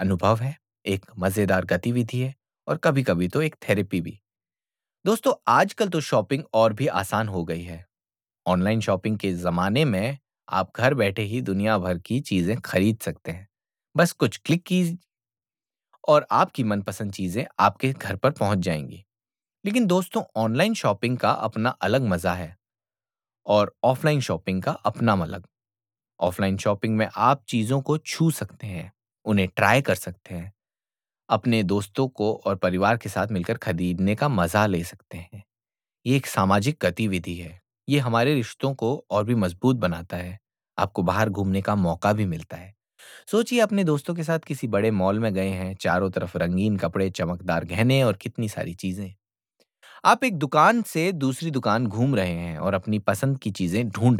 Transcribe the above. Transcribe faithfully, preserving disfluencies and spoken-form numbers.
अनुभव है, एक मज़ेदार गतिविधि है और कभी-कभी तो एक थेरेपी भी। दोस्तों, आजकल तो शॉपिंग और भी आसान हो गई है। ऑनलाइन शॉपिंग के ज़माने में आप घर बैठे ही दुनिया भर की चीज़ें खरीद सकते हैं। बस कुछ क्लिक की और आपकी मनपसंद चीज़ें आपके घर पर पहुंच जाएंगी। लेकिन दोस्तों, ऑनलाइन शॉपिंग का अपना अलग मज़ा है और ऑफलाइन शॉपिंग का अपना अलग। ऑफलाइन शॉपिंग में आप चीज़ों को छू सकते हैं, उन्हें ट्राई कर सकते हैं, अपने दोस्तों को और परिवार के साथ मिलकर खरीदने का मज़ा ले सकते हैं। ये एक सामाजिक गतिविधि है। ये हमारे रिश्तों को और भी मजबूत बनाता है। आपको बाहर घूमने का मौका भी मिलता है। सोचिए, अपने दोस्तों के साथ किसी बड़े मॉल में गए हैं, चारों तरफ रंगीन कपड़े, चमकदार गहने और कितनी सारी चीज़ें। आप एक दुकान से दूसरी दुकान घूम रहे हैं और अपनी पसंद की चीज़ें ढूँढ